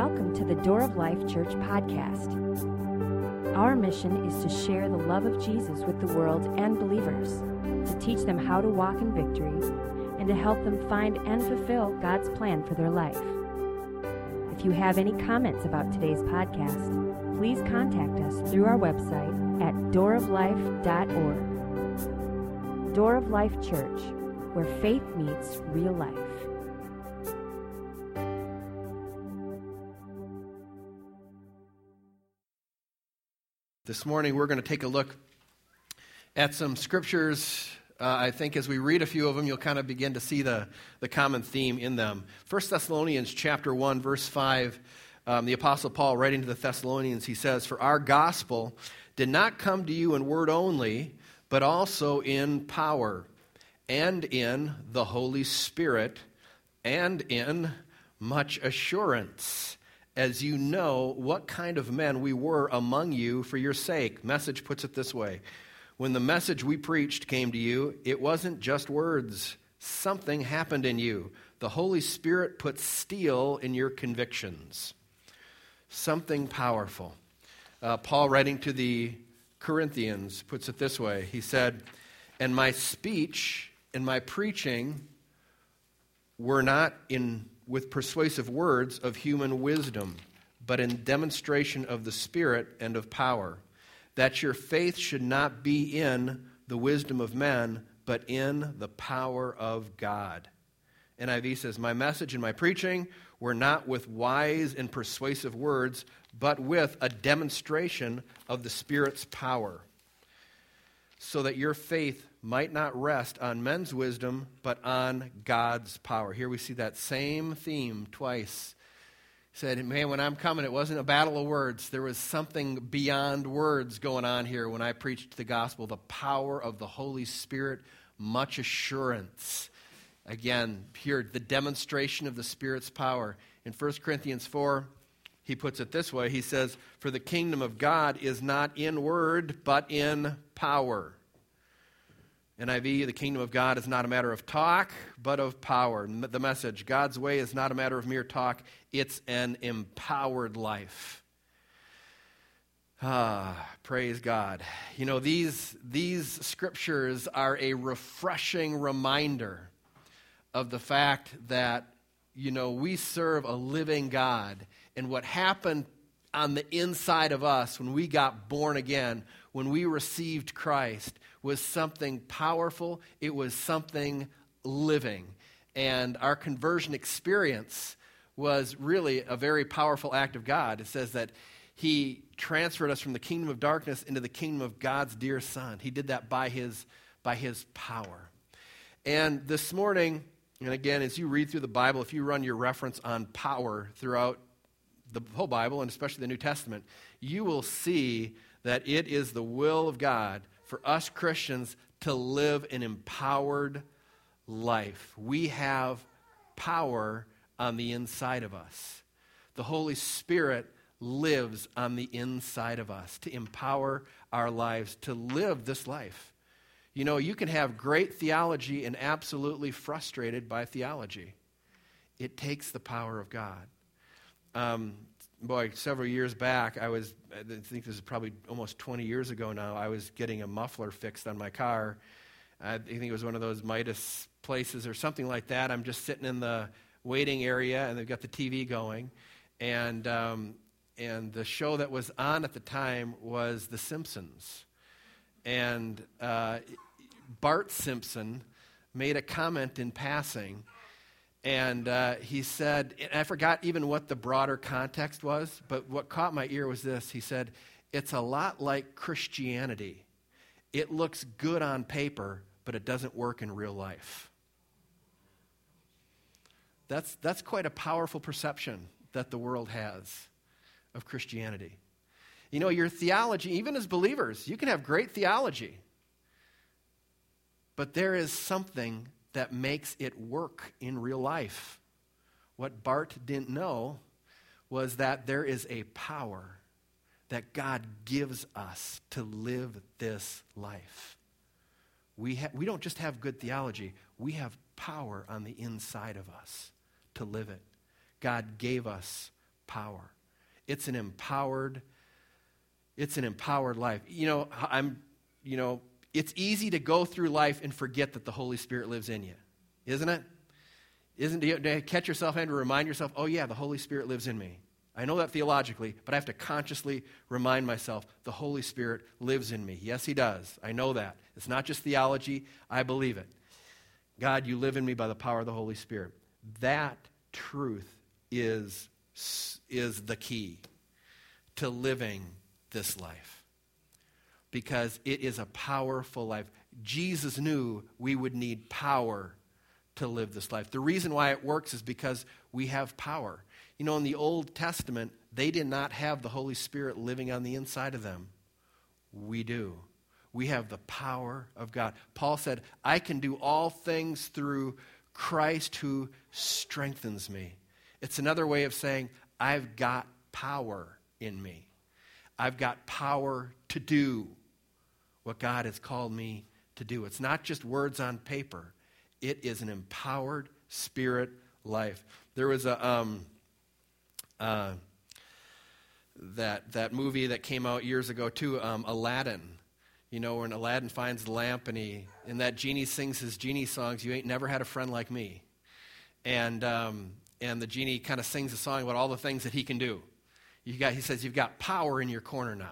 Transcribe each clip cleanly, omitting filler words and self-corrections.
welcome to the Door of Life Church podcast. Our mission is to share the love of Jesus with the world and believers, to teach them how to walk in victory, and to help them find and fulfill God's plan for their life. If you have any comments about today's podcast, please contact us through our website at dooroflife.org. Door of Life Church, where faith meets real life. This morning we're going to take a look at some scriptures. I think as we read a few of them, you'll kind of begin to see the common theme in them. 1 Thessalonians chapter 1, verse 5, the Apostle Paul writing to the Thessalonians, he says, "For our gospel did not come to you in word only, but also in power, and in the Holy Spirit, and in much assurance, as you know what kind of men we were among you for your sake." Message puts it this way: when the message we preached came to you, it wasn't just words. Something happened in you. The Holy Spirit put steel in your convictions. Something powerful. Paul, writing to the Corinthians, puts it this way. He said, "And my speech and my preaching were not with persuasive words of human wisdom, but in demonstration of the Spirit and of power, that your faith should not be in the wisdom of men, but in the power of God." NIV says, "My message and my preaching were not with wise and persuasive words, but with a demonstration of the Spirit's power, so that your faith might not rest on men's wisdom, but on God's power." Here we see that same theme twice. He said, man, when I'm coming, it wasn't a battle of words. There was something beyond words going on here when I preached the gospel. The power of the Holy Spirit, much assurance. Again, here, the demonstration of the Spirit's power. In 1 Corinthians 4, he puts it this way. He says, "For the kingdom of God is not in word, but in power." NIV, "The kingdom of God is not a matter of talk, but of power." The Message, "God's way is not a matter of mere talk, it's an empowered life." Praise God. You know, these scriptures are a refreshing reminder of the fact that, you know, we serve a living God, and what happened on the inside of us when we got born again, when we received Christ, was something powerful. It was something living. And our conversion experience was really a very powerful act of God. It says that He transferred us from the kingdom of darkness into the kingdom of God's dear Son. He did that by His power. And this morning, and again, as you read through the Bible, if you run your reference on power throughout the whole Bible, and especially the New Testament, you will see that it is the will of God for us Christians to live an empowered life. We have power on the inside of us. The Holy Spirit lives on the inside of us to empower our lives to live this life. You know, you can have great theology and absolutely frustrated by theology. It takes the power of God. Several years back, I think this is probably almost 20 years ago now, I was getting a muffler fixed on my car. I think it was one of those Midas places or something like that. I'm just sitting in the waiting area, and they've got the TV going. And the show that was on at the time was The Simpsons. And Bart Simpson made a comment in passing. And he said, and I forgot even what the broader context was, but what caught my ear was this. He said, "It's a lot like Christianity. It looks good on paper, but it doesn't work in real life." That's quite a powerful perception that the world has of Christianity. You know, your theology, even as believers, you can have great theology, but there is something that makes it work in real life. What Bart didn't know was that there is a power that God gives us to live this life. We don't just have good theology, we have power on the inside of us to live it. God gave us power. It's an empowered life. It's easy to go through life and forget that the Holy Spirit lives in you, isn't it? To catch yourself and to remind yourself, oh yeah, the Holy Spirit lives in me. I know that theologically, but I have to consciously remind myself the Holy Spirit lives in me. Yes, he does. I know that. It's not just theology. I believe it. God, you live in me by the power of the Holy Spirit. That truth is the key to living this life, because it is a powerful life. Jesus knew we would need power to live this life. The reason why it works is because we have power. In the Old Testament, they did not have the Holy Spirit living on the inside of them. We do. We have the power of God. Paul said, I can do all things through Christ who strengthens me. It's another way of saying, I've got power in me. I've got power to do what God has called me to do. It's not just words on paper. It is an empowered spirit life. There was that movie that came out years ago too, Aladdin. When Aladdin finds the lamp and that genie sings his genie songs, "You ain't never had a friend like me," and the genie kind of sings a song about all the things that he can do. He says, you've got power in your corner now.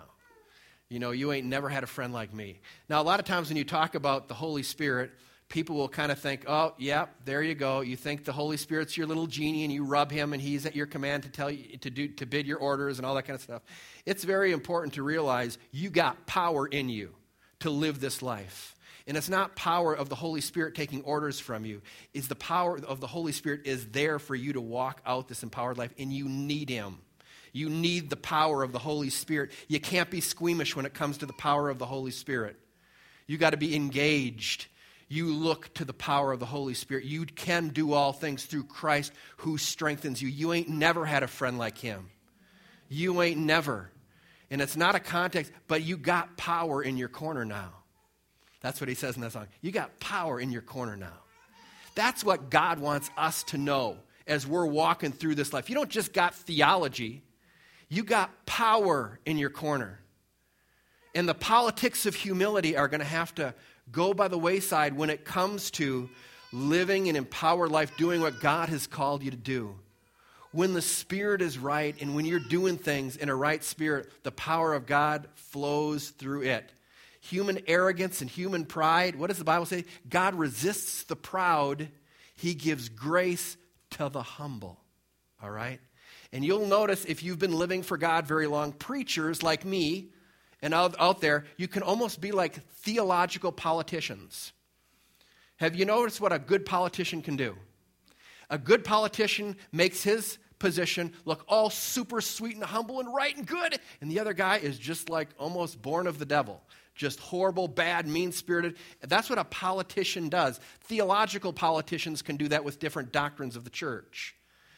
You ain't never had a friend like me. Now, a lot of times when you talk about the Holy Spirit, people will kind of think, oh, yeah, there you go. You think the Holy Spirit's your little genie and you rub him and he's at your command to tell you to bid your orders and all that kind of stuff. It's very important to realize you got power in you to live this life. And it's not power of the Holy Spirit taking orders from you. It's the power of the Holy Spirit is there for you to walk out this empowered life, and you need him. You need the power of the Holy Spirit. You can't be squeamish when it comes to the power of the Holy Spirit. You got to be engaged. You look to the power of the Holy Spirit. You can do all things through Christ who strengthens you. You ain't never had a friend like him. You ain't never. And it's not a context, but you got power in your corner now. That's what he says in that song. You got power in your corner now. That's what God wants us to know as we're walking through this life. You don't just got theology. You got power in your corner. And the politics of humility are going to have to go by the wayside when it comes to living an empowered life, doing what God has called you to do. When the Spirit is right and when you're doing things in a right spirit, the power of God flows through it. Human arrogance and human pride, what does the Bible say? God resists the proud. He gives grace to the humble. All right? And you'll notice if you've been living for God very long, preachers like me and out there, you can almost be like theological politicians. Have you noticed what a good politician can do? A good politician makes his position look all super sweet and humble and right and good, and the other guy is just like almost born of the devil. Just horrible, bad, mean-spirited. That's what a politician does. Theological politicians can do that with different doctrines of the church.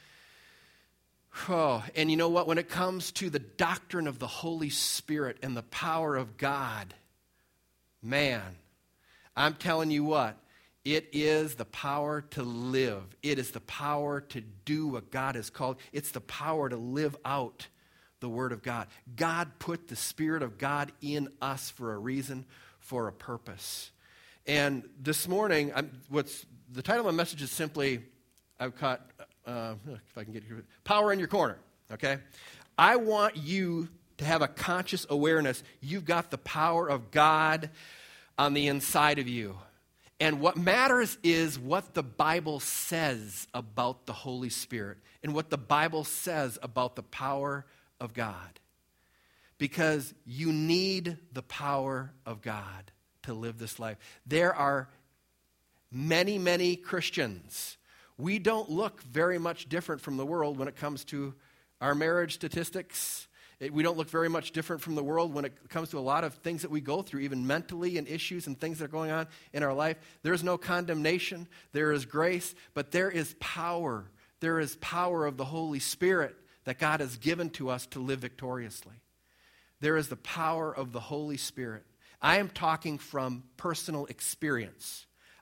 Oh, and you know what? When it comes to the doctrine of the Holy Spirit and the power of God, man, I'm telling you what, it is the power to live. It is the power to do what God has called. It's the power to live out the Word of God. God put the Spirit of God in us for a reason, for a purpose. And this morning, the title of my message is simply, I've caught, if I can get here, power in your corner, okay? I want you to have a conscious awareness. You've got the power of God on the inside of you. And what matters is what the Bible says about the Holy Spirit and what the Bible says about the power of God. Because you need the power of God to live this life. There are many, many Christians. We don't look very much different from the world when it comes to our marriage statistics. We don't look very much different from the world when it comes to a lot of things that we go through, even mentally and issues and things that are going on in our life. There is no condemnation. There is grace, but there is power. There is power of the Holy Spirit that God has given to us to live victoriously. There is the power of the Holy Spirit. I am talking from personal experience.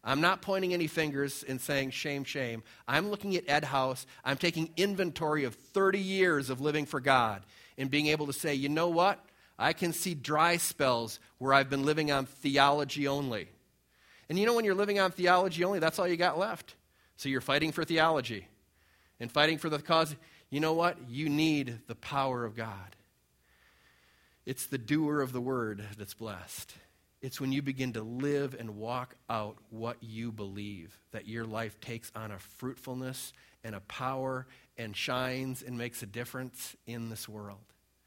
I'm not pointing any fingers and saying, shame, shame. I'm looking at Ed House. I'm taking inventory of 30 years of living for God and being able to say, you know what? I can see dry spells where I've been living on theology only. And you know, when you're living on theology only, that's all you got left. So you're fighting for theology and fighting for the cause. You know what? You need the power of God. It's the doer of the word that's blessed. It's when you begin to live and walk out what you believe that your life takes on a fruitfulness and a power and shines and makes a difference in this world.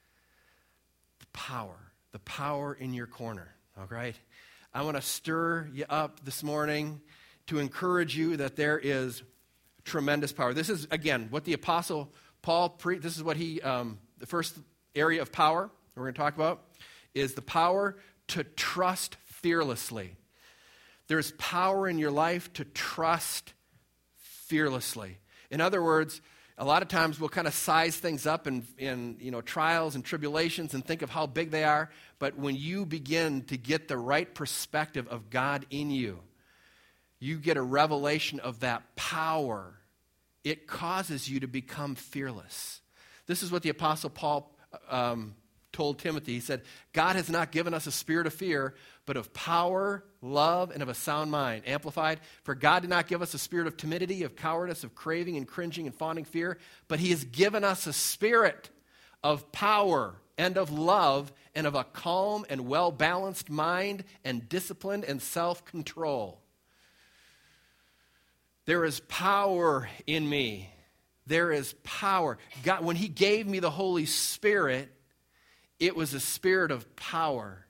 The power in your corner, all right? I want to stir you up this morning to encourage you that there is tremendous power. This is, again, what the Apostle Paul this is what he, the first area of power we're going to talk about is the power to trust fearlessly. There's power in your life to trust fearlessly. In other words, a lot of times we'll kind of size things up in trials and tribulations and think of how big they are. But when you begin to get the right perspective of God in you, you get a revelation of that power. It causes you to become fearless. This is what the Apostle Paul told Timothy. He said, God has not given us a spirit of fear, but of power, love, and of a sound mind. Amplified, for God did not give us a spirit of timidity, of cowardice, of craving and cringing and fawning fear, but he has given us a spirit of power and of love and of a calm and well-balanced mind and discipline and self-control. There is power in me. There is power. God, when he gave me the Holy Spirit, it was a spirit of power,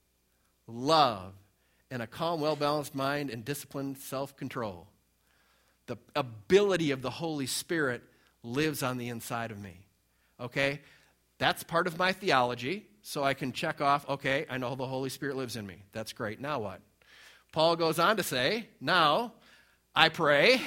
love, and a calm, well-balanced mind and disciplined self-control. The ability of the Holy Spirit lives on the inside of me. Okay? That's part of my theology, so I can check off, okay, I know the Holy Spirit lives in me. That's great. Now what? Paul goes on to say, now, I pray,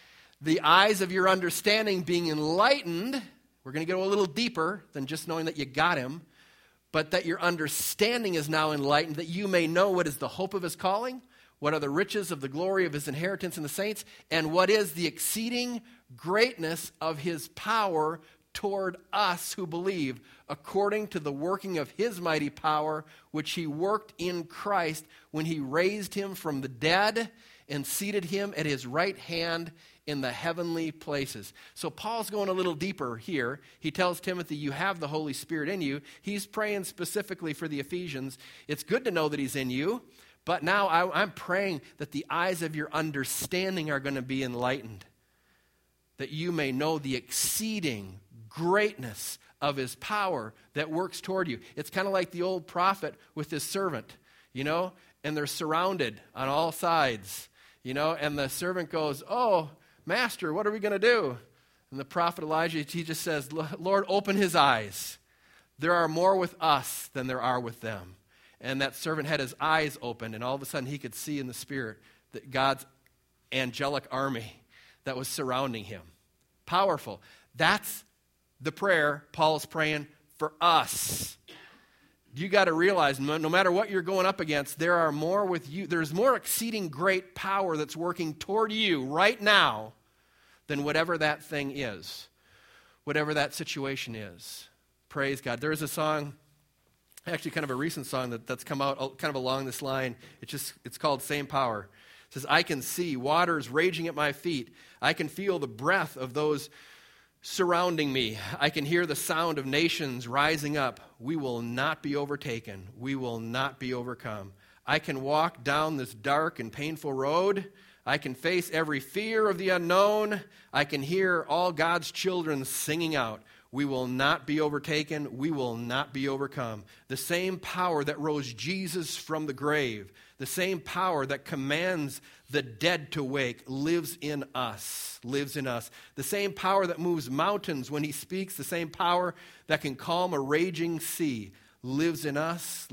the eyes of your understanding being enlightened, we're going to go a little deeper than just knowing that you got him, but that your understanding is now enlightened, that you may know what is the hope of his calling, what are the riches of the glory of his inheritance in the saints, and what is the exceeding greatness of his power toward us who believe, according to the working of his mighty power, which he worked in Christ when he raised him from the dead and seated him at his right hand in the heavenly places. So Paul's going a little deeper here. He tells Timothy, you have the Holy Spirit in you. He's praying specifically for the Ephesians. It's good to know that he's in you, but now I'm praying that the eyes of your understanding are going to be enlightened, that you may know the exceeding greatness of his power that works toward you. It's kind of like the old prophet with his servant, and they're surrounded on all sides, and the servant goes, oh, Master, what are we going to do? And the prophet Elijah, he just says, Lord, open his eyes. There are more with us than there are with them. And that servant had his eyes open, and all of a sudden he could see in the Spirit that God's angelic army that was surrounding him. Powerful. That's the prayer Paul's praying for us. You got to realize, no matter what you're going up against, there are more with you. There's more exceeding great power that's working toward you right now than whatever that thing is, whatever that situation is. Praise God. There is a song, actually kind of a recent song that's come out kind of along this line. It's called Same Power. It says, I can see waters raging at my feet. I can feel the breath of those surrounding me. I can hear the sound of nations rising up. We will not be overtaken. We will not be overcome. I can walk down this dark and painful road. I can face every fear of the unknown. I can hear all God's children singing out. We will not be overtaken. We will not be overcome. The same power that rose Jesus from the grave, the same power that commands the dead to wake lives in us, The same power that moves mountains when he speaks, the same power that can calm a raging sea lives in us.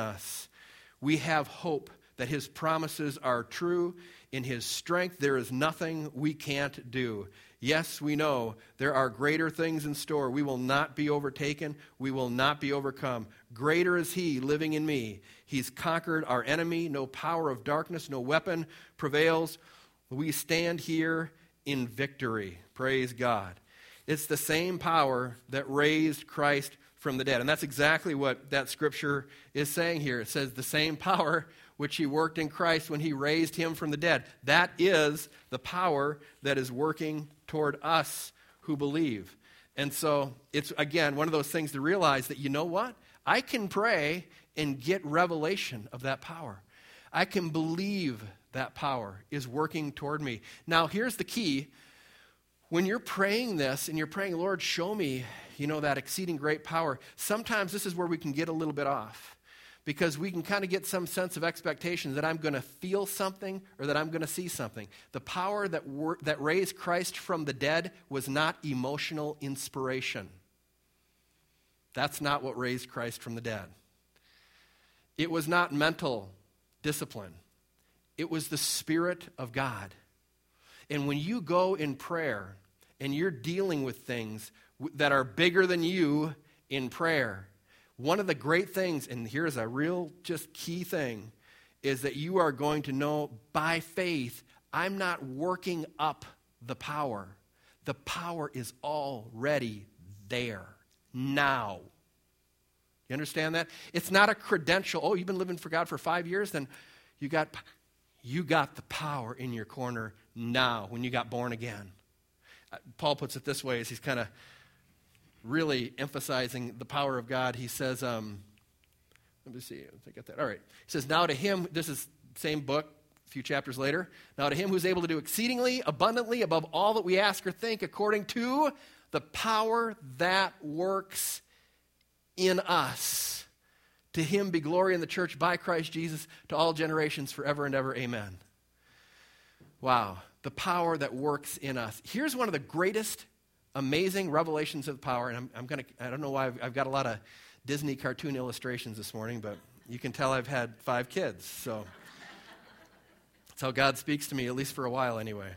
We have hope that his promises are true. In his strength, there is nothing we can't do. Yes, we know there are greater things in store. We will not be overtaken. We will not be overcome. Greater is he living in me. He's conquered our enemy. No power of darkness, no weapon prevails. We stand here in victory. Praise God. It's the same power that raised Christ from the dead. And that's exactly what that scripture is saying here. It says the same power which he worked in Christ when he raised him from the dead. That is the power that is working toward us who believe. And so it's, again, one of those things to realize that, you know what? I can pray and get revelation of that power. I can believe that power is working toward me. Now, here's the key. When you're praying this and you're praying, Lord, show me, that exceeding great power, sometimes this is where we can get a little bit off. Because we can kind of get some sense of expectations that I'm going to feel something or that I'm going to see something. The power that raised Christ from the dead was not emotional inspiration. That's not what raised Christ from the dead. It was not mental discipline. It was the Spirit of God. And when you go in prayer and you're dealing with things that are bigger than you in prayer, one of the great things, and here's a real just key thing, is that you are going to know by faith, I'm not working up the power. The power is already there, now. You understand that? It's not a credential. Oh, you've been living for God for 5 years? Then you got the power in your corner now when you got born again. Paul puts it this way as he's kind of really emphasizing the power of God. He says, let me see if I got that. All right. He says, now to him, this is same book, a few chapters later. Now to him who's able to do exceedingly abundantly above all that we ask or think, according to the power that works in us. To him be glory in the church by Christ Jesus to all generations forever and ever. Amen. Wow. The power that works in us. Here's one of the greatest amazing revelations of power, and I don't know why I've got a lot of Disney cartoon illustrations this morning, but you can tell I've had 5 kids, so that's how God speaks to me, at least for a while anyway.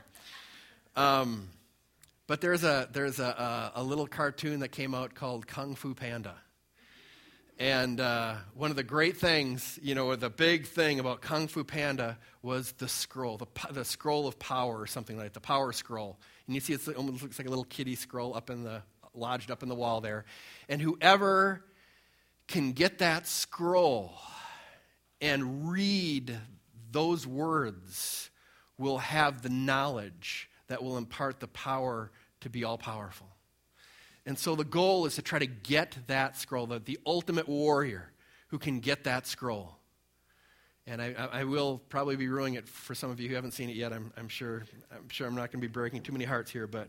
But there's a little cartoon that came out called Kung Fu Panda. And one of the great things, the big thing about Kung Fu Panda was the scroll, the scroll of power or something like that, the power scroll. And you see it almost looks like a little kiddie scroll lodged up in the wall there. And whoever can get that scroll and read those words will have the knowledge that will impart the power to be all-powerful. And so the goal is to try to get that scroll, the ultimate warrior who can get that scroll. And I will probably be ruining it for some of you who haven't seen it yet. I'm sure I'm not going to be breaking too many hearts here. But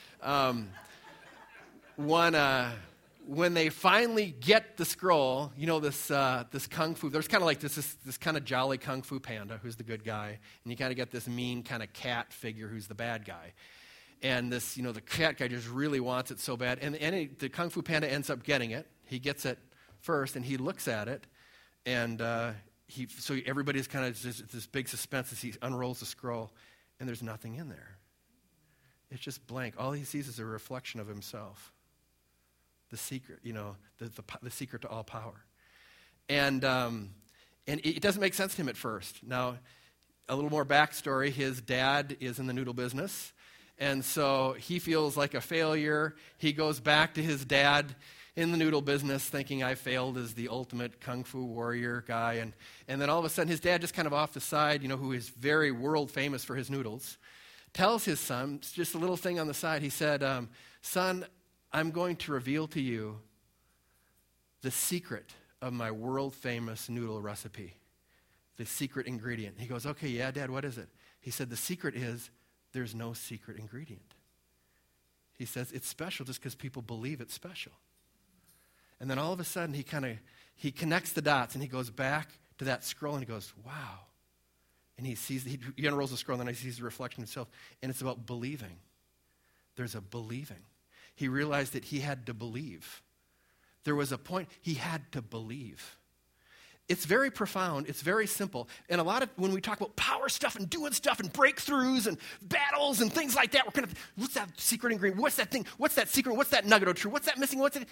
when they finally get the scroll, this kung fu, there's kind of like this kind of jolly Kung Fu Panda who's the good guy, and you kind of get this mean kind of cat figure who's the bad guy. And this, the cat guy just really wants it so bad. And the Kung Fu Panda ends up getting it. He gets it first, and he looks at it, and so everybody's kind of just this big suspense as he unrolls the scroll, and there's nothing in there. It's just blank. All he sees is a reflection of himself. The secret, the secret to all power. And it doesn't make sense to him at first. Now, a little more backstory. His dad is in the noodle business. And so he feels like a failure. He goes back to his dad in the noodle business thinking, I failed as the ultimate kung fu warrior guy. And then all of a sudden his dad, just kind of off the side, who is very world famous for his noodles, tells his son, just a little thing on the side, he said, son, I'm going to reveal to you the secret of my world famous noodle recipe, the secret ingredient. He goes, okay, yeah, Dad, what is it? He said, the secret is there's no secret ingredient. He says it's special just because people believe it's special. And then all of a sudden he connects the dots and he goes back to that scroll and he goes, wow. And he unrolls the scroll and then he sees the reflection of himself. And it's about believing. There's a believing. He realized that he had to believe. There was a point he had to believe. It's very profound. It's very simple. And a lot of, when we talk about power stuff and doing stuff and breakthroughs and battles and things like that, we're kind of, what's that secret ingredient? What's that thing? What's that secret? What's that nugget of truth? What's that missing? What's it?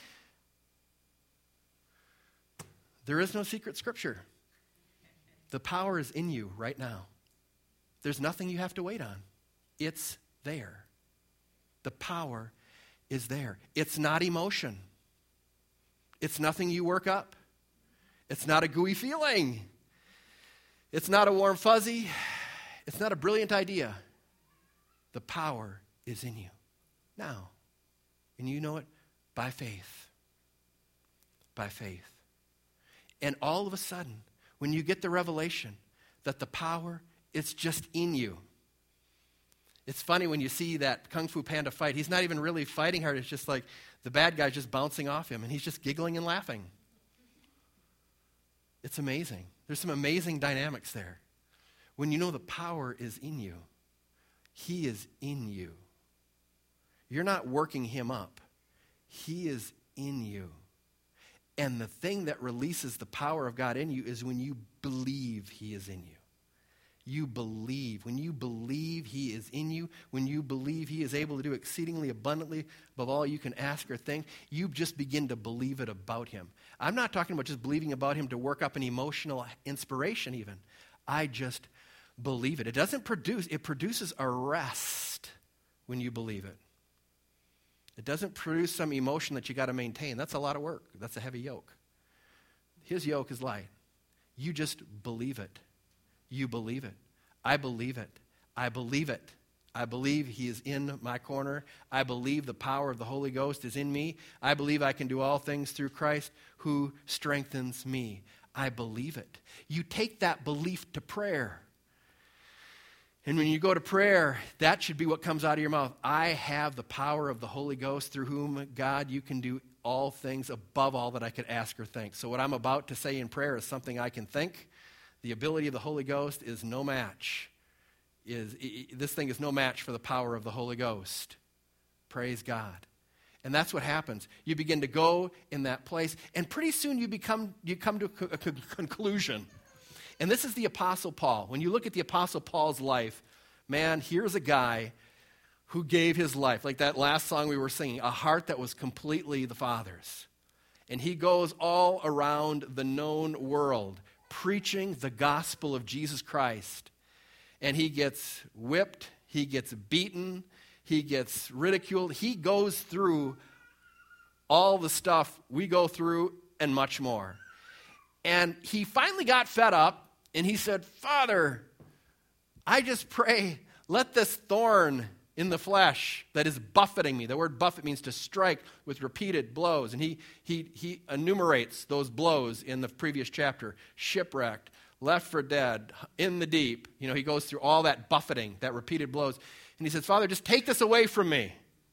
There is no secret scripture. The power is in you right now. There's nothing you have to wait on. It's there. The power is there. It's not emotion. It's nothing you work up. It's not a gooey feeling. It's not a warm fuzzy. It's not a brilliant idea. The power is in you now. And you know it by faith. By faith. And all of a sudden, when you get the revelation that the power is just in you. It's funny when you see that Kung Fu Panda fight. He's not even really fighting hard. It's just like the bad guy's just bouncing off him, and he's just giggling and laughing. It's amazing. There's some amazing dynamics there. When you know the power is in you, he is in you. You're not working him up. He is in you. And the thing that releases the power of God in you is when you believe he is in you. You believe. When you believe he is in you, when you believe he is able to do exceedingly abundantly above all you can ask or think, you just begin to believe it about him. I'm not talking about just believing about him to work up an emotional inspiration even. I just believe it. It doesn't produce, it produces a rest when you believe it. It doesn't produce some emotion that you got to maintain. That's a lot of work. That's a heavy yoke. His yoke is light. You just believe it. You believe it. I believe it. I believe it. I believe he is in my corner. I believe the power of the Holy Ghost is in me. I believe I can do all things through Christ who strengthens me. I believe it. You take that belief to prayer. And when you go to prayer, that should be what comes out of your mouth. I have the power of the Holy Ghost through whom, God, you can do all things above all that I could ask or think. So what I'm about to say in prayer is something I can think. The ability of the Holy Ghost is no match. This thing is no match for the power of the Holy Ghost. Praise God. And that's what happens. You begin to go in that place, and pretty soon you come to a conclusion. And this is the Apostle Paul. When you look at the Apostle Paul's life, man, here's a guy who gave his life, like that last song we were singing, a heart that was completely the Father's. And he goes all around the known world, preaching the gospel of Jesus Christ. And he gets whipped, he gets beaten, he gets ridiculed. He goes through all the stuff we go through and much more. And he finally got fed up, and he said, Father, I just pray, let this thorn in the flesh that is buffeting me. The word buffet means to strike with repeated blows. And he enumerates those blows in the previous chapter. Shipwrecked, left for dead, in the deep. You know, he goes through all that buffeting, that repeated blows. And he says, Father, just take this away from me.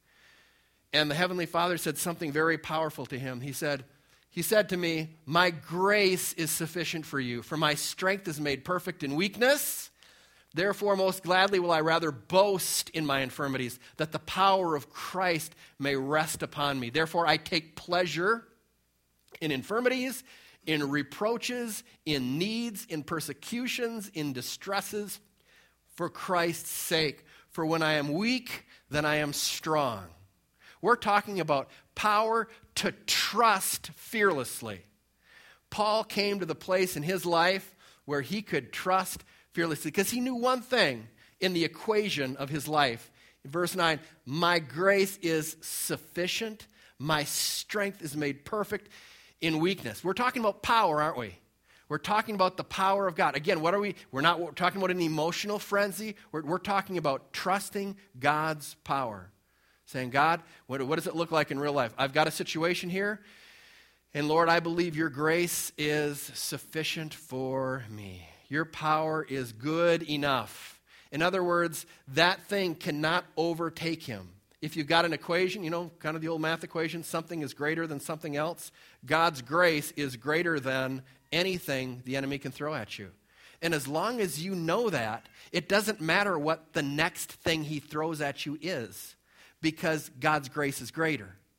And the Heavenly Father said something very powerful to him. He said to me, my grace is sufficient for you, for my strength is made perfect in weakness. Therefore, most gladly will I rather boast in my infirmities, that the power of Christ may rest upon me. Therefore, I take pleasure in infirmities, in reproaches, in needs, in persecutions, in distresses, for Christ's sake. For when I am weak, then I am strong. We're talking about power to trust fearlessly. Paul came to the place in his life where he could trust fearlessly because he knew one thing in the equation of his life. In verse 9, my grace is sufficient. My strength is made perfect in weakness. We're talking about power, aren't we? We're talking about the power of God. Again, what are we? We're not talking about an emotional frenzy. We're talking about trusting God's power. Saying, God, what does it look like in real life? I've got a situation here, and Lord, I believe your grace is sufficient for me. Your power is good enough. In other words, that thing cannot overtake him. If you've got an equation, you know, kind of the old math equation, something is greater than something else. God's grace is greater than anything the enemy can throw at you. And as long as you know that, it doesn't matter what the next thing he throws at you is, because God's grace is greater.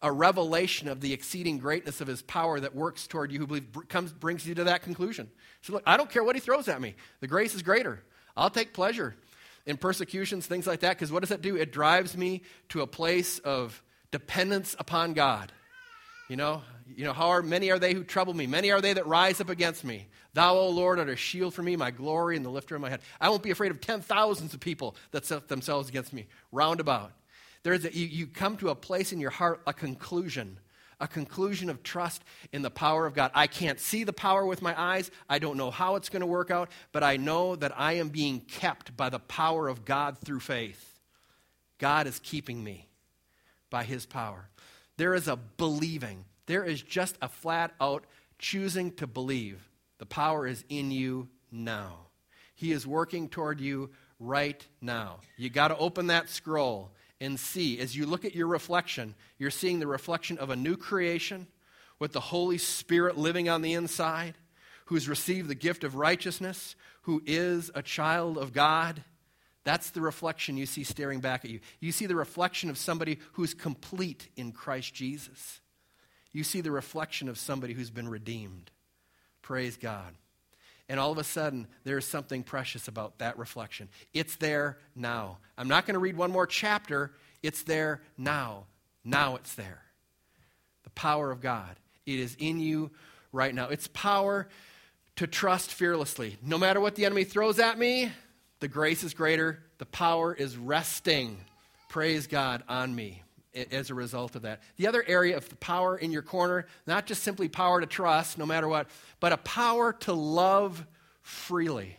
a revelation of the exceeding greatness of his power that works toward you who believe, brings you to that conclusion. So look, I don't care what he throws at me. The grace is greater. I'll take pleasure in persecutions, things like that, because what does that do? It drives me to a place of dependence upon God. You know, many are they who trouble me? Many are they that rise up against me. Thou, O Lord, art a shield for me, my glory, and the lifter of my head. I won't be afraid of 10,000s of people that set themselves against me round about. You come to a place in your heart, a conclusion of trust in the power of God. I can't see the power with my eyes. I don't know how it's going to work out, but I know that I am being kept by the power of God through faith. God is keeping me by his power. There is a believing. There is just a flat out choosing to believe. The power is in you now. He is working toward you right now. You got to open that scroll and see. As you look at your reflection, you're seeing the reflection of a new creation with the Holy Spirit living on the inside, who's received the gift of righteousness, who is a child of God. That's the reflection you see staring back at you. You see the reflection of somebody who's complete in Christ Jesus. You see the reflection of somebody who's been redeemed. Praise God. And all of a sudden, there's something precious about that reflection. It's there now. I'm not going to read one more chapter. It's there now. Now it's there. The power of God. It is in you right now. It's power to trust fearlessly. No matter what the enemy throws at me, the grace is greater. The power is resting, praise God, on me as a result of that. The other area of the power in your corner, not just simply power to trust, no matter what, but a power to love freely.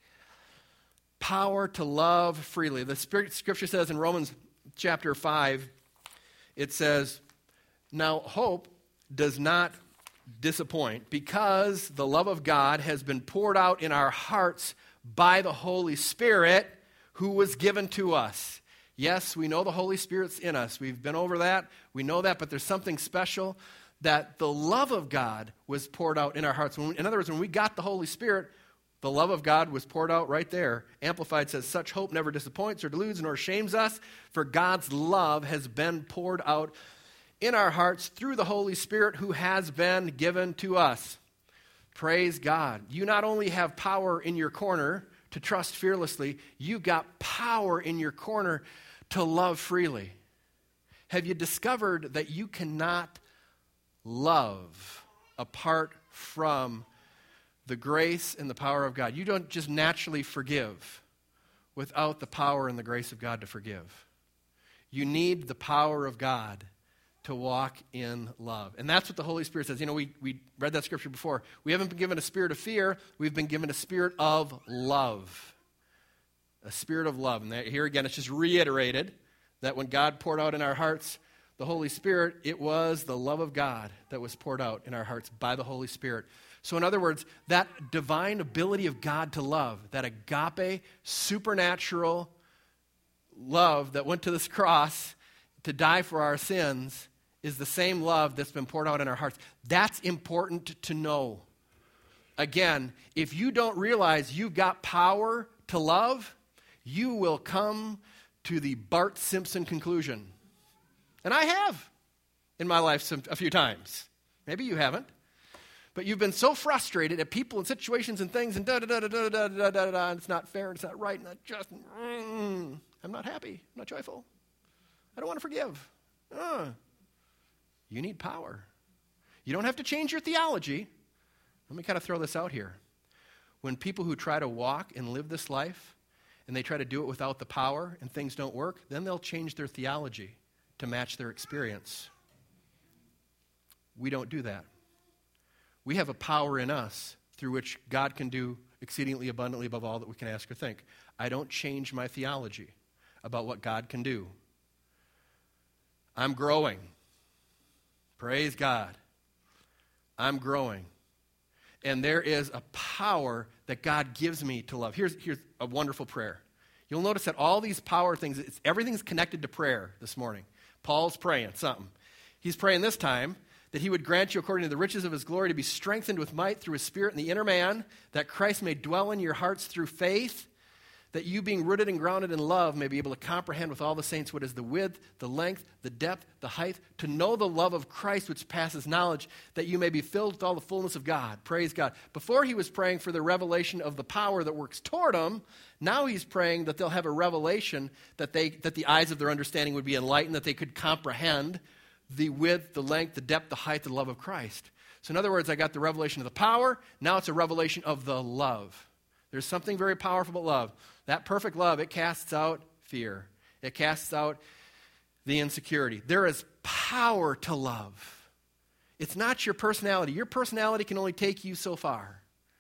Power to love freely. The scripture says in Romans chapter 5, it says, now hope does not disappoint because the love of God has been poured out in our hearts by the Holy Spirit who was given to us. Yes, we know the Holy Spirit's in us. We've been over that. We know that, but there's something special that the love of God was poured out in our hearts. In other words, when we got the Holy Spirit, the love of God was poured out right there. Amplified says, such hope never disappoints or deludes nor shames us, for God's love has been poured out in our hearts through the Holy Spirit who has been given to us. Praise God. You not only have power in your corner to trust fearlessly, you got power in your corner to love freely. Have you discovered that you cannot love apart from the grace and the power of God? You don't just naturally forgive without the power and the grace of God to forgive. You need the power of God to walk in love. And that's what the Holy Spirit says. You know, we read that scripture before. We haven't been given a spirit of fear. We've been given a spirit of love. A spirit of love. And here again, it's just reiterated that when God poured out in our hearts the Holy Spirit, it was the love of God that was poured out in our hearts by the Holy Spirit. So in other words, that divine ability of God to love, that agape, supernatural love that went to this cross to die for our sins, is the same love that's been poured out in our hearts. That's important to know. Again, if you don't realize you've got power to love, you will come to the Bart Simpson conclusion. And I have in my life a few times. Maybe you haven't. But you've been so frustrated at people and situations and things and da-da-da-da-da-da-da-da-da, and it's not fair, and it's not right, and not just, I'm not happy, I'm not joyful. I don't want to forgive. You need power. You don't have to change your theology. Let me kind of throw this out here. When people who try to walk and live this life, and they try to do it without the power, and things don't work, then they'll change their theology to match their experience. We don't do that. We have a power in us through which God can do exceedingly abundantly above all that we can ask or think. I don't change my theology about what God can do. I'm growing. Praise God. I'm growing. And there is a power that God gives me to love. Here's a wonderful prayer. You'll notice that all these power things, everything's connected to prayer this morning. Paul's praying something. He's praying this time that he would grant you according to the riches of his glory to be strengthened with might through his Spirit in the inner man, that Christ may dwell in your hearts through faith, that you being rooted and grounded in love may be able to comprehend with all the saints what is the width, the length, the depth, the height, to know the love of Christ which passes knowledge, that you may be filled with all the fullness of God. Praise God. Before he was praying for the revelation of the power that works toward them, now he's praying that they'll have a revelation, that the eyes of their understanding would be enlightened, that they could comprehend the width, the length, the depth, the height, the love of Christ. So in other words, I got the revelation of the power. Now it's a revelation of the love. There's something very powerful about love. That perfect love, it casts out fear. It casts out the insecurity. There is power to love. It's not your personality. Your personality can only take you so far.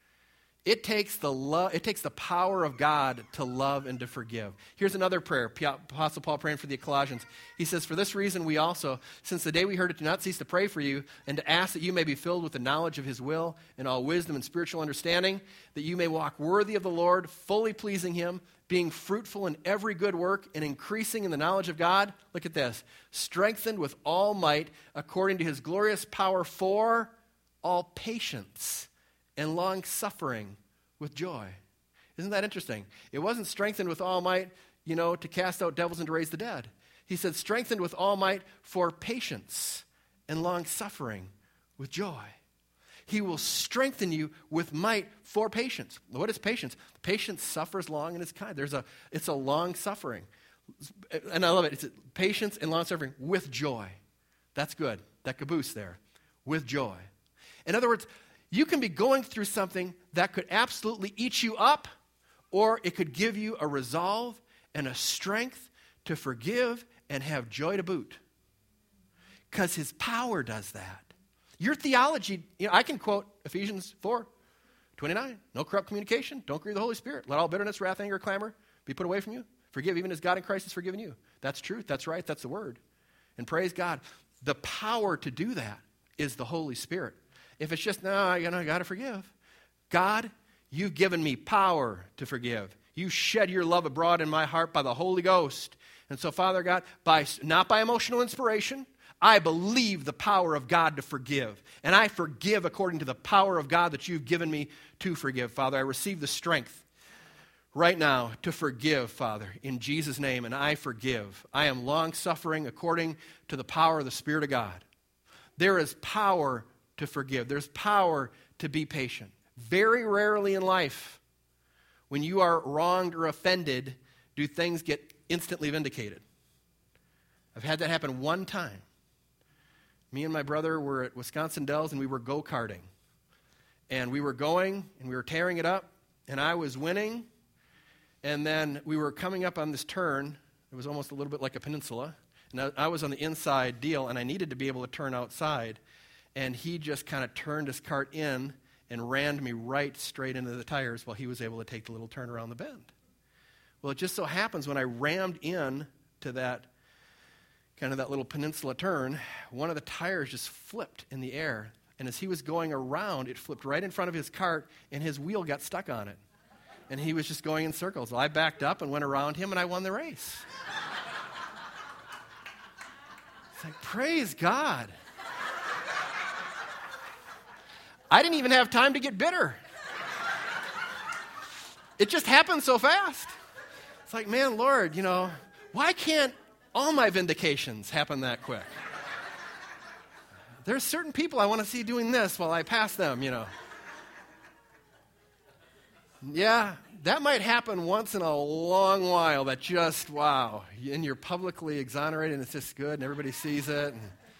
It takes the power of God to love and to forgive. Here's another prayer. Apostle Paul praying for the Colossians. He says, "For this reason we also, since the day we heard it, do not cease to pray for you and to ask that you may be filled with the knowledge of his will and all wisdom and spiritual understanding, that you may walk worthy of the Lord, fully pleasing him, being fruitful in every good work and increasing in the knowledge of God." Look at this. "Strengthened with all might according to his glorious power for all patience and long-suffering with joy." Isn't that interesting? It wasn't strengthened with all might, to cast out devils and to raise the dead. He said strengthened with all might for patience and long-suffering with joy. He will strengthen you with might for patience. What is patience? Patience suffers long and is kind. It's a long-suffering. And I love it. It's patience and long-suffering with joy. That's good. That caboose there. With joy. In other words, you can be going through something that could absolutely eat you up, or it could give you a resolve and a strength to forgive and have joy to boot. Because his power does that. Your theology, I can quote Ephesians 4:29. "No corrupt communication. Don't grieve the Holy Spirit. Let all bitterness, wrath, anger, clamor be put away from you. Forgive even as God in Christ has forgiven you." That's truth. That's right. That's the word. And praise God. The power to do that is the Holy Spirit. If it's just, no, I got to forgive. God, you've given me power to forgive. You shed your love abroad in my heart by the Holy Ghost. And so, Father God, not by emotional inspiration, I believe the power of God to forgive. And I forgive according to the power of God that you've given me to forgive. Father, I receive the strength right now to forgive, Father, in Jesus' name, and I forgive. I am long-suffering according to the power of the Spirit of God. There is power to forgive. There's power to be patient. Very rarely in life, when you are wronged or offended, do things get instantly vindicated. I've had that happen one time. Me and my brother were at Wisconsin Dells, and we were go-karting. And we were going, and we were tearing it up, and I was winning. And then we were coming up on this turn. It was almost a little bit like a peninsula. And I was on the inside deal, and I needed to be able to turn outside. And he just kind of turned his cart in and rammed me right straight into the tires while he was able to take the little turn around the bend. Well, it just so happens when I rammed in to that little peninsula turn, one of the tires just flipped in the air. And as he was going around, it flipped right in front of his cart, and his wheel got stuck on it. And he was just going in circles. Well, I backed up and went around him, and I won the race. It's like, praise God. I didn't even have time to get bitter. It just happened so fast. It's like, man, Lord, why can't all my vindications happen that quick? There's certain people I want to see doing this while I pass them, Yeah, that might happen once in a long while, that just, wow. And you're publicly exonerated, and it's just good, and everybody sees it.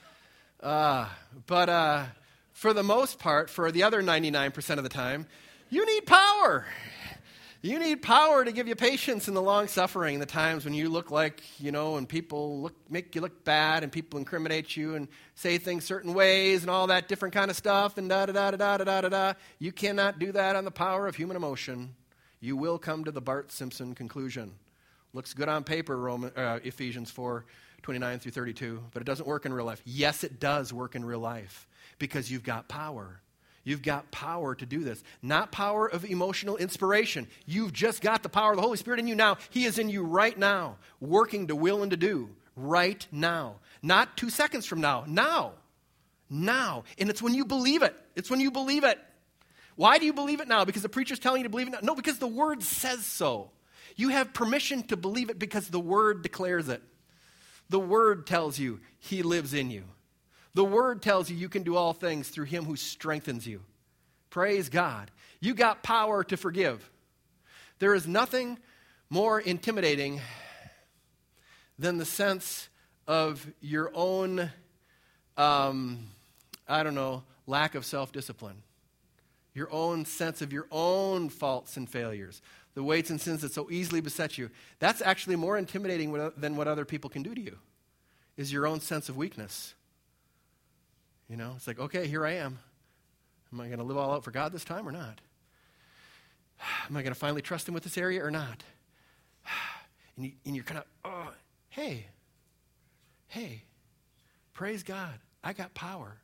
But for the most part, for the other 99% of the time, you need power. You need power to give you patience in the long suffering, in the times when you look like, and people make you look bad, and people incriminate you and say things certain ways and all that different kind of stuff and da-da-da-da-da-da-da-da. You cannot do that on the power of human emotion. You will come to the Bart Simpson conclusion. Looks good on paper, Ephesians 4:29 through 32, but it doesn't work in real life. Yes, it does work in real life. Because you've got power. You've got power to do this. Not power of emotional inspiration. You've just got the power of the Holy Spirit in you now. He is in you right now, working to will and to do right now. Not 2 seconds from now. Now. And it's when you believe it. It's when you believe it. Why do you believe it now? Because the preacher's telling you to believe it now? No, because the Word says so. You have permission to believe it because the Word declares it. The Word tells you He lives in you. The Word tells you you can do all things through Him who strengthens you. Praise God. You got power to forgive. There is nothing more intimidating than the sense of your own, lack of self-discipline. Your own sense of your own faults and failures. The weights and sins that so easily beset you. That's actually more intimidating than what other people can do to you, is your own sense of weakness. You know, it's like, okay, here I am. Am I going to live all out for God this time or not? Am I going to finally trust Him with this area or not? And you're kind of, hey, praise God. I got power.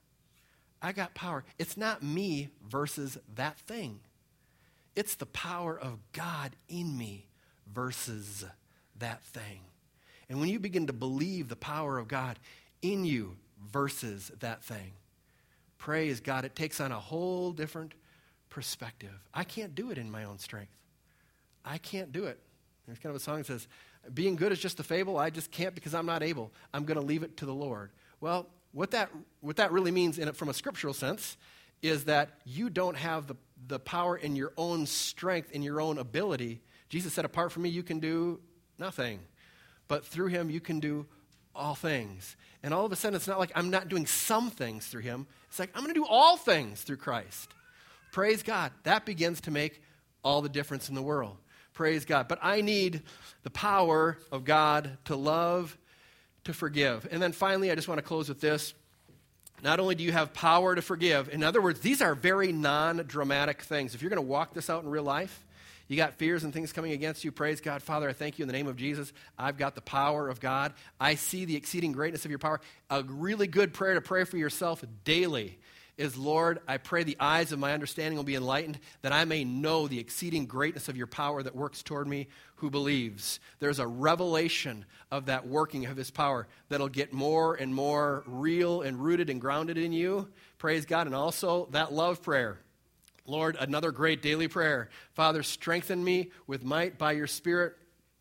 It's not me versus that thing. It's the power of God in me versus that thing. And when you begin to believe the power of God in you versus that thing, praise God, it takes on a whole different perspective. I can't do it in my own strength. I can't do it. There's kind of a song that says, being good is just a fable. I just can't because I'm not able. I'm going to leave it to the Lord. Well, what that really means from a scriptural sense is that you don't have the power in your own strength, in your own ability. Jesus said, apart from me, you can do nothing. But through Him, you can do all things. And all of a sudden, it's not like I'm not doing some things through Him. It's like I'm going to do all things through Christ. Praise God. That begins to make all the difference in the world. Praise God. But I need the power of God to love, to forgive. And then finally, I just want to close with this. Not only do you have power to forgive, in other words, these are very non-dramatic things. If you're going to walk this out in real life, you got fears and things coming against you, praise God. Father, I thank you in the name of Jesus. I've got the power of God. I see the exceeding greatness of your power. A really good prayer to pray for yourself daily is, Lord, I pray the eyes of my understanding will be enlightened, that I may know the exceeding greatness of your power that works toward me who believes. There's a revelation of that working of His power that'll get more and more real and rooted and grounded in you. Praise God. And also that love prayer. Lord, another great daily prayer. Father, strengthen me with might by your Spirit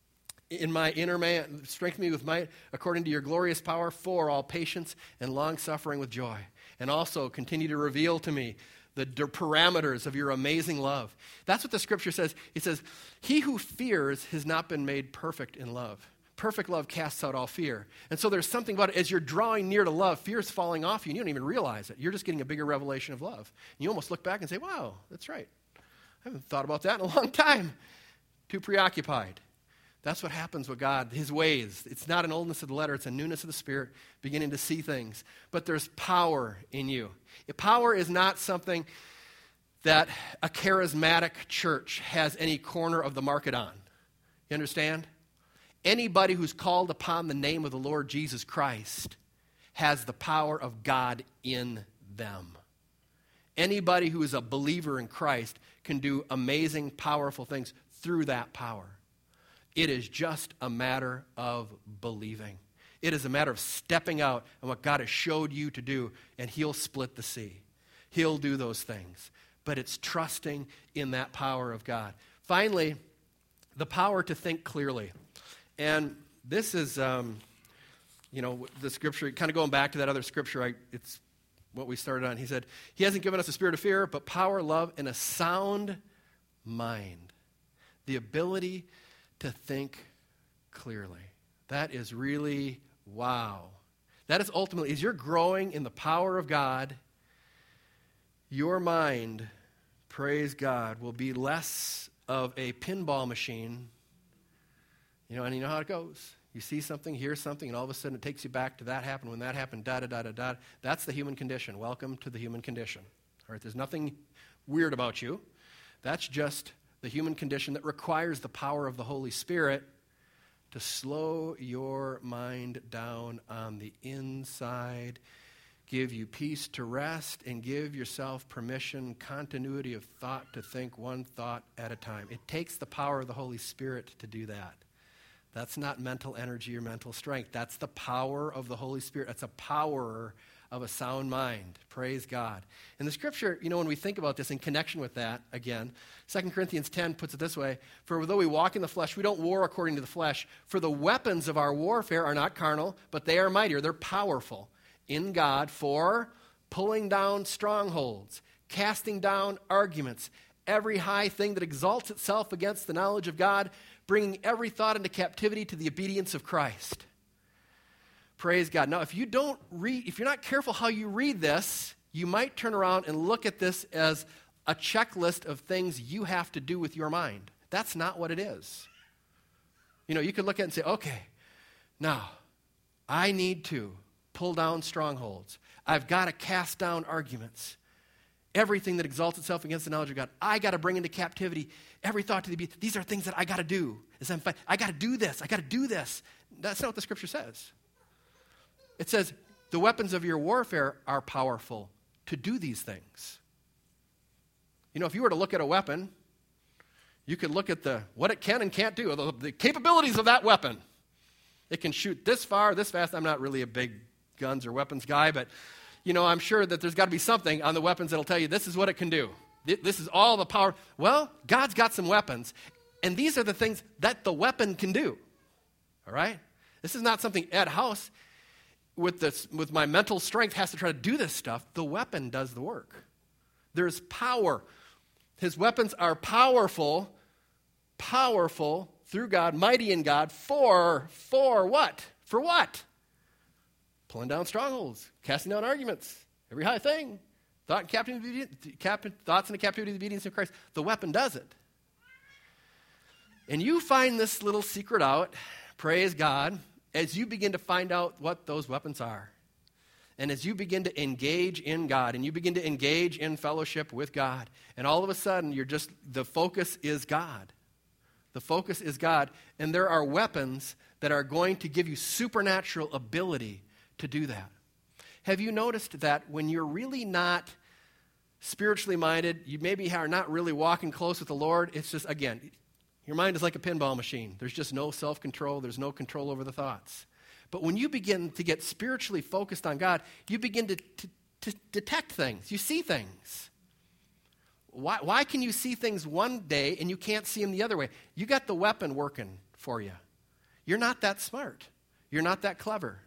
in my inner man. Strengthen me with might according to your glorious power for all patience and long-suffering with joy. And also continue to reveal to me the parameters of your amazing love. That's what the Scripture says. It says, he who fears has not been made perfect in love. Perfect love casts out all fear. And so there's something about it. As you're drawing near to love, fear is falling off you, and you don't even realize it. You're just getting a bigger revelation of love. And you almost look back and say, wow, that's right. I haven't thought about that in a long time. Too preoccupied. That's what happens with God, His ways. It's not an oldness of the letter, it's a newness of the Spirit, beginning to see things. But there's power in you. Power is not something that a charismatic church has any corner of the market on. You understand? Anybody who's called upon the name of the Lord Jesus Christ has the power of God in them. Anybody who is a believer in Christ can do amazing, powerful things through that power. It is just a matter of believing. It is a matter of stepping out and what God has showed you to do, and He'll split the sea. He'll do those things. But it's trusting in that power of God. Finally, the power to think clearly. And this is, the scripture, kind of going back to that other scripture, it's what we started on. He said, He hasn't given us a spirit of fear, but power, love, and a sound mind. The ability to think clearly. That is really, wow. That is ultimately, as you're growing in the power of God, your mind, praise God, will be less of a pinball machine. And you know how it goes. You see something, hear something, and all of a sudden it takes you back to that happened, when that happened, da-da-da-da-da. That's the human condition. Welcome to the human condition. All right, there's nothing weird about you. That's just the human condition that requires the power of the Holy Spirit to slow your mind down on the inside, give you peace to rest, and give yourself permission, continuity of thought to think one thought at a time. It takes the power of the Holy Spirit to do that. That's not mental energy or mental strength. That's the power of the Holy Spirit. That's a power of a sound mind. Praise God. In the scripture, when we think about this in connection with that, again, 2 Corinthians 10 puts it this way, for though we walk in the flesh, we don't war according to the flesh. For the weapons of our warfare are not carnal, but they are mightier. They're powerful in God for pulling down strongholds, casting down arguments, every high thing that exalts itself against the knowledge of God, bringing every thought into captivity to the obedience of Christ. Praise God. Now, if you're not careful how you read this, you might turn around and look at this as a checklist of things you have to do with your mind. That's not what it is. You could look at it and say, okay, now, I need to pull down strongholds. I've got to cast down arguments. Everything that exalts itself against the knowledge of God, I got to bring into captivity every thought to the obedience. These are things that I got to do. I got to do this. I got to do this. That's not what the scripture says. It says, the weapons of your warfare are powerful to do these things. If you were to look at a weapon, you could look at what it can and can't do, the capabilities of that weapon. It can shoot this far, this fast. I'm not really a big guns or weapons guy, but, I'm sure that there's got to be something on the weapons that'll tell you this is what it can do. This is all the power. Well, God's got some weapons, and these are the things that the weapon can do. All right? This is not something Ed House, with my mental strength, has to try to do this stuff. The weapon does the work. There's power. His weapons are powerful through God, mighty in God, for what? For what? Pulling down strongholds, casting down arguments, every high thing, thoughts in the captivity of the obedience of Christ. The weapon does it. And you find this little secret out, praise God, as you begin to find out what those weapons are. And as you begin to engage in God, and you begin to engage in fellowship with God, and all of a sudden, the focus is God. The focus is God, and there are weapons that are going to give you supernatural ability to do that. Have you noticed that when you're really not spiritually minded, you maybe are not really walking close with the Lord, it's just, again, your mind is like a pinball machine. There's just no self-control. There's no control over the thoughts. But when you begin to get spiritually focused on God, you begin to detect things. You see things. Why can you see things one day and you can't see them the other way? You got the weapon working for you. You're not that smart. You're not that clever.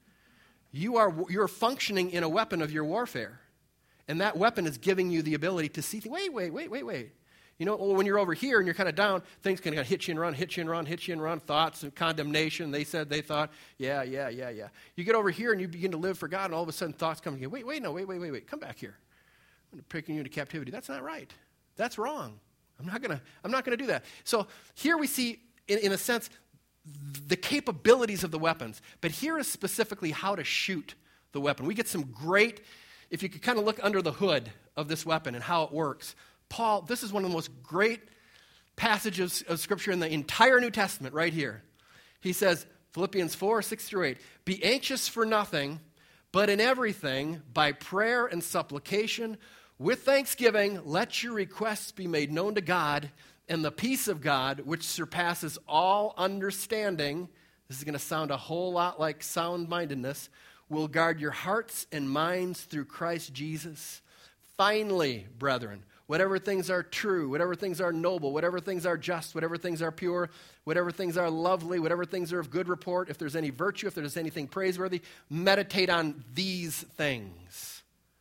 You're functioning in a weapon of your warfare. And that weapon is giving you the ability to see things. Wait. When you're over here and you're kind of down, things can kind of hit you and run, thoughts and condemnation. They said, they thought, yeah. You get over here and you begin to live for God, and all of a sudden thoughts come again. Wait, come back here. I'm taking you into captivity. That's not right. That's wrong. I'm not gonna do that. So here we see, in a sense, the capabilities of the weapons. But here is specifically how to shoot the weapon. We get some great, if you could kind of look under the hood of this weapon and how it works. Paul, this is one of the most great passages of Scripture in the entire New Testament right here. He says, Philippians 4, 6 through 8, be anxious for nothing, but in everything, by prayer and supplication, with thanksgiving, let your requests be made known to God, and the peace of God, which surpasses all understanding, this is going to sound a whole lot like sound-mindedness, will guard your hearts and minds through Christ Jesus. Finally, brethren, whatever things are true, whatever things are noble, whatever things are just, whatever things are pure, whatever things are lovely, whatever things are of good report, if there's any virtue, if there's anything praiseworthy, meditate on these things.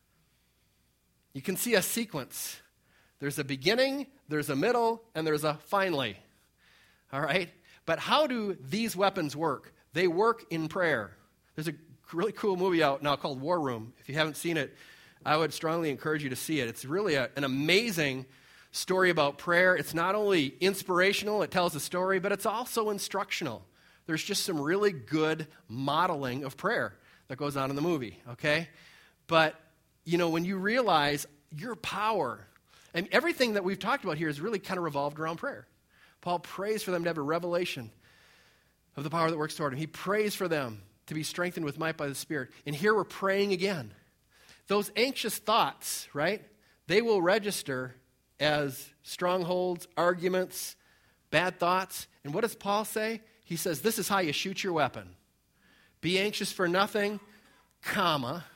You can see a sequence. There's a beginning, there's a middle, and there's a finally. All right? But how do these weapons work? They work in prayer. There's a really cool movie out now called War Room. If you haven't seen it, I would strongly encourage you to see it. It's really an amazing story about prayer. It's not only inspirational, it tells a story, but it's also instructional. There's just some really good modeling of prayer that goes on in the movie, okay? But, when you realize your power, and everything that we've talked about here is really kind of revolved around prayer. Paul prays for them to have a revelation of the power that works toward him. He prays for them to be strengthened with might by the Spirit. And here we're praying again. Those anxious thoughts, right, they will register as strongholds, arguments, bad thoughts. And what does Paul say? He says, this is how you shoot your weapon. Be anxious for nothing,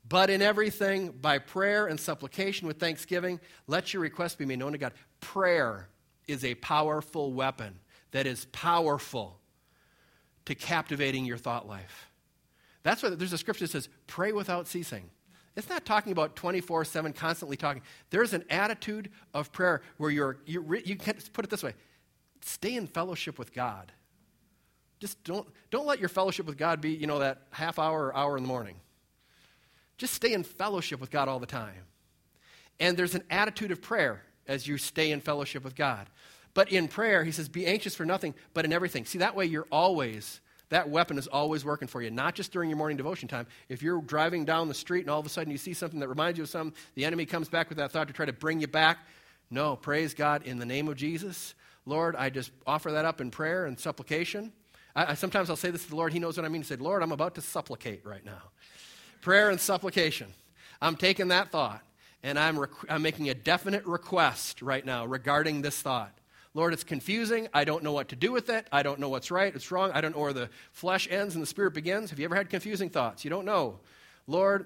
But in everything, by prayer and supplication with thanksgiving, let your requests be made known to God. Prayer is a powerful weapon that is powerful to captivating your thought life. That's why there's a scripture that says, pray without ceasing. It's not talking about 24/7 constantly talking. There's an attitude of prayer where you can put it this way, stay in fellowship with God. Just don't let your fellowship with God be, that half hour or hour in the morning. Just stay in fellowship with God all the time. And there's an attitude of prayer as you stay in fellowship with God. But in prayer, he says, be anxious for nothing, but in everything. See, that way that weapon is always working for you, not just during your morning devotion time. If you're driving down the street and all of a sudden you see something that reminds you of something, the enemy comes back with that thought to try to bring you back. No, praise God in the name of Jesus. Lord, I just offer that up in prayer and supplication. Sometimes I'll say this to the Lord. He knows what I mean. He said, Lord, I'm about to supplicate right now. Prayer and supplication. I'm taking that thought, and I'm making a definite request right now regarding this thought. Lord, it's confusing. I don't know what to do with it. I don't know what's right, what's wrong. I don't know where the flesh ends and the spirit begins. Have you ever had confusing thoughts? You don't know. Lord,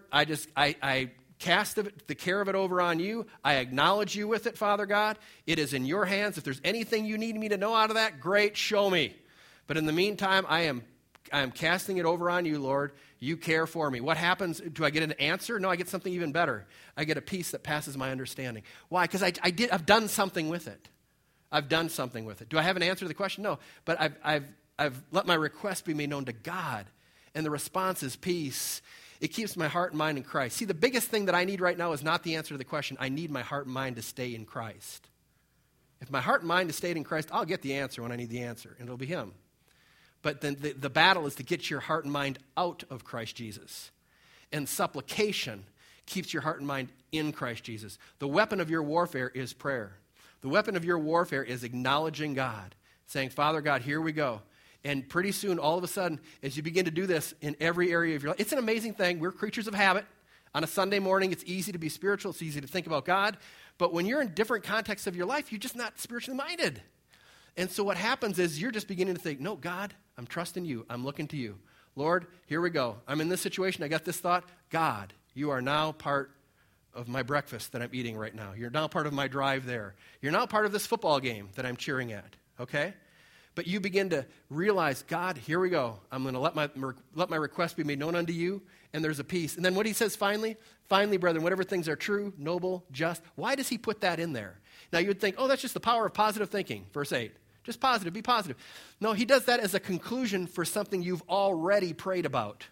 I cast the care of it over on you. I acknowledge you with it, Father God. It is in your hands. If there's anything you need me to know out of that, great, show me. But in the meantime, I am casting it over on you, Lord. You care for me. What happens? Do I get an answer? No, I get something even better. I get a peace that passes my understanding. Why? Because I've done something with it. I've done something with it. Do I have an answer to the question? No. But I've let my request be made known to God. And the response is peace. It keeps my heart and mind in Christ. See, the biggest thing that I need right now is not the answer to the question. I need my heart and mind to stay in Christ. If my heart and mind is stayed in Christ, I'll get the answer when I need the answer, and it'll be him. But then the battle is to get your heart and mind out of Christ Jesus. And supplication keeps your heart and mind in Christ Jesus. The weapon of your warfare is prayer. The weapon of your warfare is acknowledging God, saying, Father God, here we go. And pretty soon, all of a sudden, as you begin to do this in every area of your life, it's an amazing thing. We're creatures of habit. On a Sunday morning, it's easy to be spiritual. It's easy to think about God. But when you're in different contexts of your life, you're just not spiritually minded. And so what happens is you're just beginning to think, no, God, I'm trusting you. I'm looking to you. Lord, here we go. I'm in this situation. I got this thought. God, you are now part of my breakfast that I'm eating right now. You're now part of my drive there. You're now part of this football game that I'm cheering at, okay? But you begin to realize, God, here we go. I'm going to let my request be made known unto you, and there's a peace. And then what he says finally, brethren, whatever things are true, noble, just. Why does he put that in there? Now you would think, oh, that's just the power of positive thinking, verse 8. Just positive, be positive. No, he does that as a conclusion for something you've already prayed about.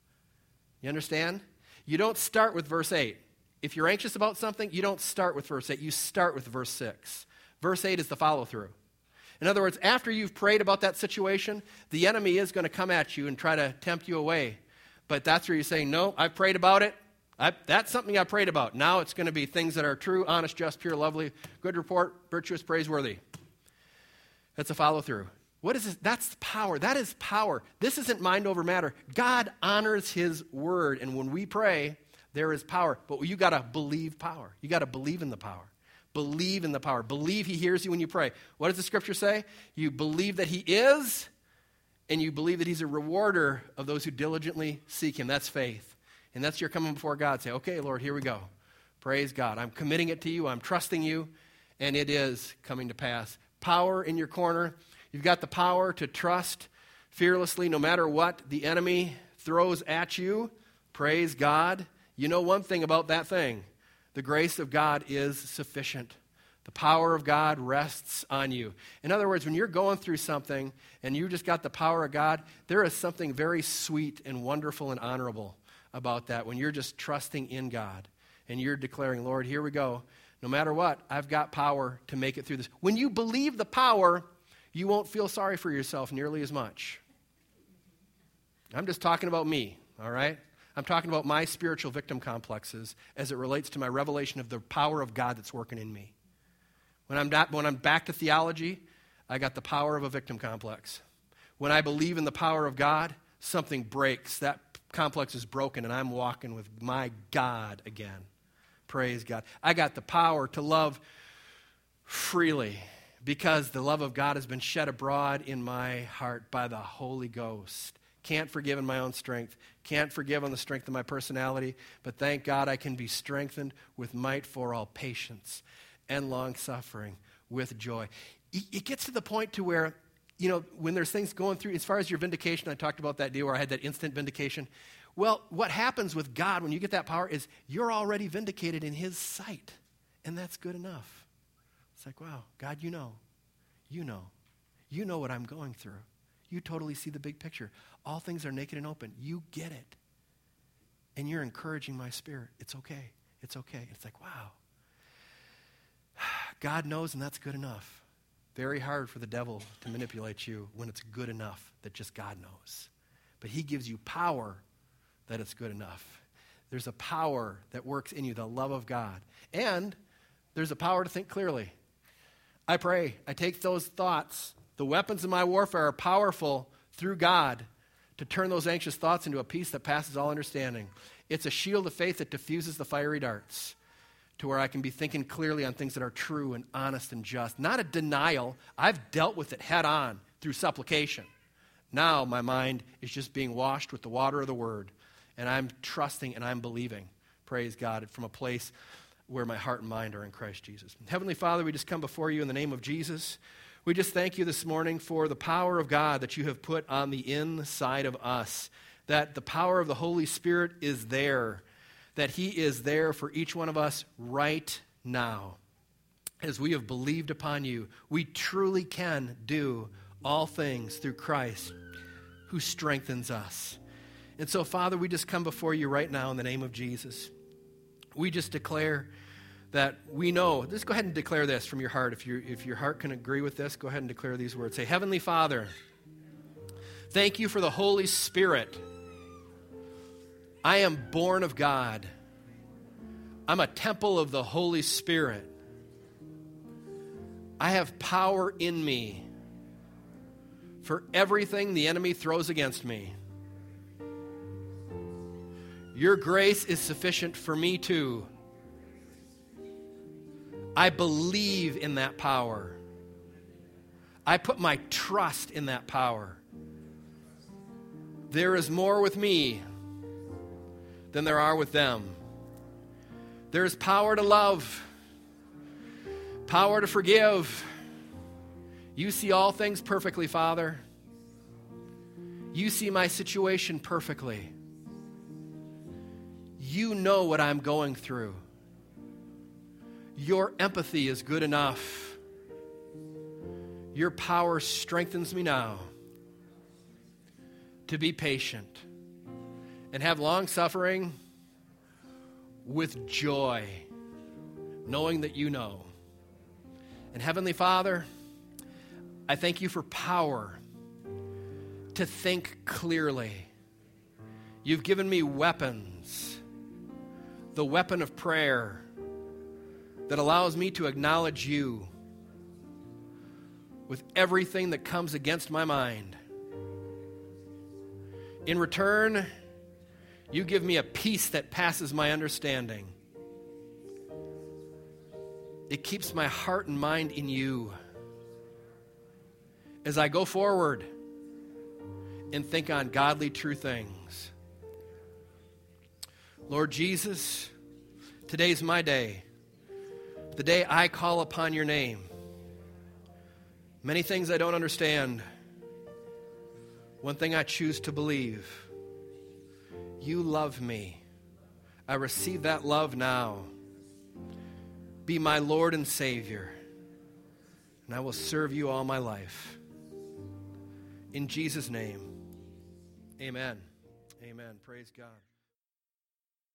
You understand? You don't start with verse 8. If you're anxious about something, you don't start with verse 8. You start with verse 6. Verse 8 is the follow-through. In other words, after you've prayed about that situation, the enemy is going to come at you and try to tempt you away. But that's where you're saying, no, I've prayed about it. That's something I prayed about. Now it's going to be things that are true, honest, just, pure, lovely, good report, virtuous, praiseworthy. That's a follow-through. What is this? That's power. That is power. This isn't mind over matter. God honors his word, and when we pray, there is power. But you got to believe power. You got to believe in the power. Believe in the power. Believe he hears you when you pray. What does the scripture say? You believe that he is, and you believe that he's a rewarder of those who diligently seek him. That's faith. And that's your coming before God. Say, okay, Lord, here we go. Praise God. I'm committing it to you. I'm trusting you, and it is coming to pass. Power in your corner. You've got the power to trust fearlessly no matter what the enemy throws at you. Praise God. You know one thing about that thing. The grace of God is sufficient. The power of God rests on you. In other words, when you're going through something and you just got the power of God, there is something very sweet and wonderful and honorable about that when you're just trusting in God and you're declaring, Lord, here we go. No matter what, I've got power to make it through this. When you believe the power, you won't feel sorry for yourself nearly as much. I'm just talking about me, all right? I'm talking about my spiritual victim complexes as it relates to my revelation of the power of God that's working in me. When I'm back to theology, I got the power of a victim complex. When I believe in the power of God, something breaks. That complex is broken, and I'm walking with my God again. Praise God. I got the power to love freely because the love of God has been shed abroad in my heart by the Holy Ghost. Can't forgive in my own strength. Can't forgive on the strength of my personality. But thank God I can be strengthened with might for all patience and long-suffering with joy. It gets to the point to where, when there's things going through, as far as your vindication, I talked about that deal where I had that instant vindication. Well, what happens with God when you get that power is you're already vindicated in his sight. And that's good enough. It's like, wow, God, you know what I'm going through. You totally see the big picture. All things are naked and open. You get it. And you're encouraging my spirit. It's okay. It's okay. It's like, wow. God knows, and that's good enough. Very hard for the devil to manipulate you when it's good enough that just God knows. But he gives you power that it's good enough. There's a power that works in you, the love of God. And there's a power to think clearly. I pray, I take those thoughts. The weapons of my warfare are powerful through God to turn those anxious thoughts into a peace that passes all understanding. It's a shield of faith that diffuses the fiery darts to where I can be thinking clearly on things that are true and honest and just. Not a denial. I've dealt with it head on through supplication. Now my mind is just being washed with the water of the word, and I'm trusting and I'm believing, praise God, from a place where my heart and mind are in Christ Jesus. Heavenly Father, we just come before you in the name of Jesus. We just thank you this morning for the power of God that you have put on the inside of us, that the power of the Holy Spirit is there, that he is there for each one of us right now. As we have believed upon you, we truly can do all things through Christ who strengthens us. And so, Father, we just come before you right now in the name of Jesus. We just declare that we know. Just go ahead and declare this from your heart. If your heart can agree with this, go ahead and declare these words. Say, Heavenly Father, thank you for the Holy Spirit. I am born of God. I'm a temple of the Holy Spirit. I have power in me for everything the enemy throws against me. Your grace is sufficient for me too. I believe in that power. I put my trust in that power. There is more with me than there are with them. There is power to love, power to forgive. You see all things perfectly, Father. You see my situation perfectly. You know what I'm going through. Your empathy is good enough. Your power strengthens me now to be patient and have long suffering with joy, knowing that you know. And Heavenly Father, I thank you for power to think clearly. You've given me weapons, the weapon of prayer that allows me to acknowledge you with everything that comes against my mind. In return, you give me a peace that passes my understanding. It keeps my heart and mind in you as I go forward and think on godly, true things. Lord Jesus, today's my day, the day I call upon your name. Many things I don't understand. One thing I choose to believe. You love me. I receive that love now. Be my Lord and Savior, and I will serve you all my life. In Jesus' name, amen. Amen. Praise God.